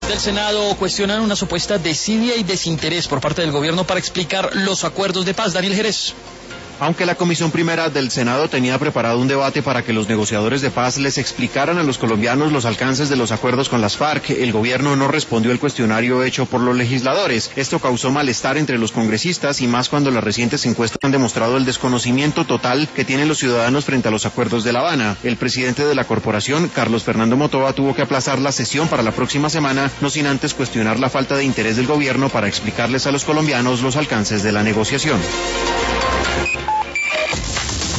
Del Senado cuestionan una supuesta desidia y desinterés por parte del gobierno para explicar los acuerdos de paz. Daniel Jerez. Aunque la Comisión Primera del Senado tenía preparado un debate para que los negociadores de paz les explicaran a los colombianos los alcances de los acuerdos con las FARC, el gobierno no respondió el cuestionario hecho por los legisladores. Esto causó malestar entre los congresistas y más cuando las recientes encuestas han demostrado el desconocimiento total que tienen los ciudadanos frente a los acuerdos de La Habana. El presidente de la corporación, Carlos Fernando Motova, tuvo que aplazar la sesión para la próxima semana, no sin antes cuestionar la falta de interés del gobierno para explicarles a los colombianos los alcances de la negociación.